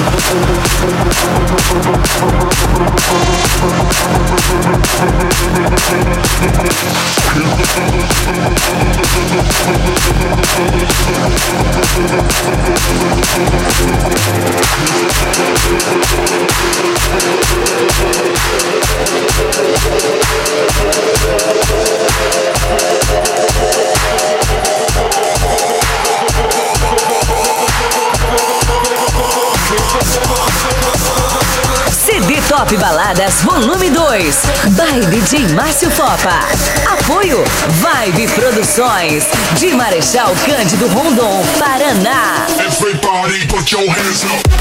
CD Top Baladas Volume 2 by DJ Márcio Fopa. Apoio Vibe Produções de Marechal Cândido Rondon, Paraná. Everybody put your hands up.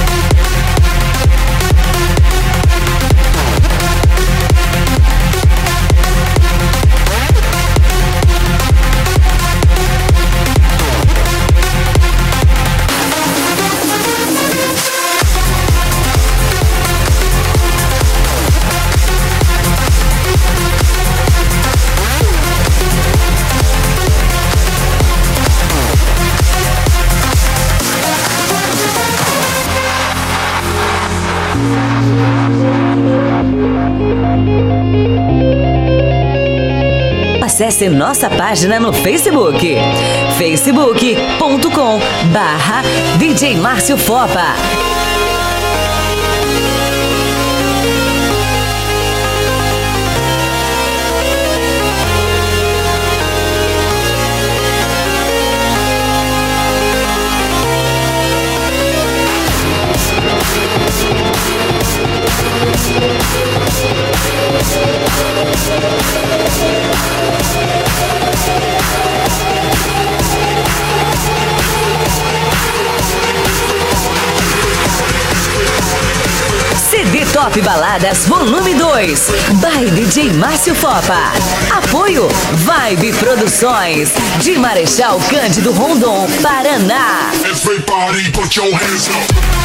Acesse nossa página no Facebook, facebook.com/DJ Márcio Fopa. CD Top Baladas Volume 2 by DJ Márcio Fopa. Apoio Vibe Produções de Marechal Cândido Rondon, Paraná. Everybody put your hands up.